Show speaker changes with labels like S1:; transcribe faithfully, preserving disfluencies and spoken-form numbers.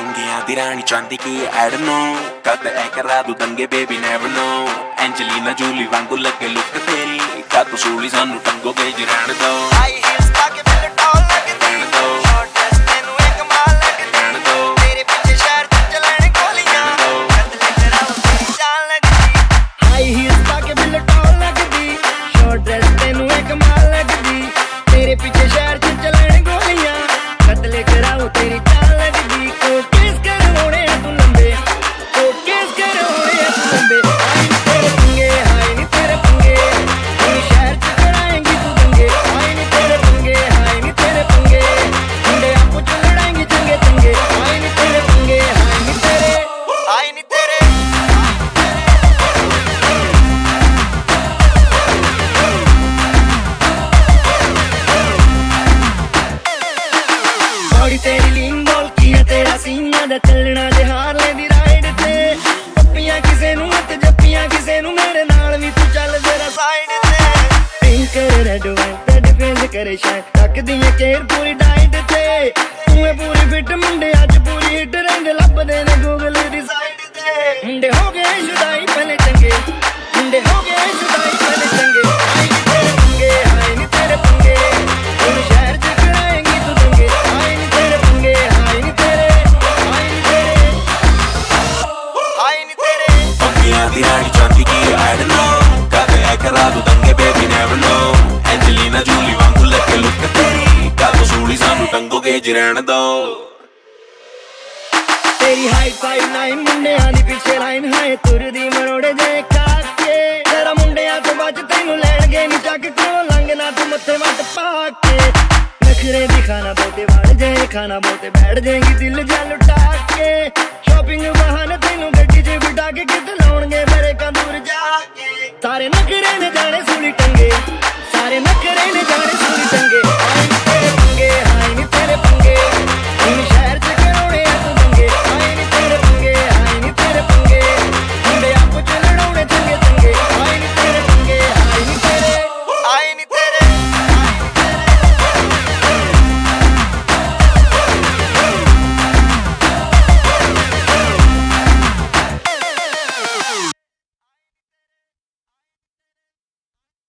S1: पंगियां दी रानी चांदी की I don't know कद ऐ करा दूं दंगे baby never know Angelina Jolie वांगू लगे लुक तेरी कद सूली सानू टंगोगे जी रहने दो हाई हील्स पाके बिल टॉल लगदी शॉर्ट ड्रेस तेनू एक कमाल लगदी तेरे पीछे शहर च चलण गोलियां कद लेकर आओ तेरी जान लगदी
S2: हाई हील्स पाके बिल टॉल लगदी शॉर्ट ड्रेस तेनू एक कमाल लगदी तेरे पीछे शहर च चलण गोलियां कद लेकर आओ तेरी जान लगदी कोर्ट केस करवाने हैं तू लंबे कोर्ट केस करवाने हैं तू लंबे हाय नी तेरे पंगे हाय नी तेरे पंगे तू शहर च कराएंगी तू दंगे हाय नी तेरे पंगे हाय नी तेरे पंगे मुंडे आपो च लड़ाएंगे चंगे चंगे हाय नी तेरे पंगे हाय नी तेरे
S1: हाय नी तेरे
S2: बॉडी तेरी लीन बॉल की है तेरा सीना दा चलना जे हारले दी राइड ते पप्पियां किसे नू ते जप्पियां किसे नू मेरे नाल भी तू चल जरा साइड ते पिंक करे रेड वाइन ते डिफेंस करे शाइन तक दिए केयर पूरी डाइट ते तू है पूरी फिट मुंडे अज पूरी हिट रंग लभदे ने गूगल दी साइड ते मुंडे हो गए जुदाई पहले चंगे मुंडे हो गए जुदाई पहले चंगे हाय नी तेरे पंगे हाय नी तेरे पंगे तू शहर च कराएंगी तू दंगे हाय नी तेरे पंगे हाय नी तेरे हाय नी तेरे
S1: हाय नी तेरे पंगियां दी रानी चांदी की I don't know कद ऐ करा दूं दंगे baby never know Angelina Jolie वांगू लगे लुक तेरी कद सूली सानू टंगोगे जी रहने दो
S2: तेरी हाइट फाइव नाइन मुंडियां दी पीछे लाइन है तुरदी मरोड़े जे काके तेरा मुंडियां तो बच तैनू लैणगे नी चक कोलों लंघना तू मत्थे वट पाके नखरे दिखाना बहुते वड़ जाए खाना बहुते बैठ जाएगी दिल जा लुटा के शॉपिंग बहाने तैनू गड्डी च बिठा के किते लाउणगे मेरे कंदूर जाके सारे नखरे ने जाने सूली टंगे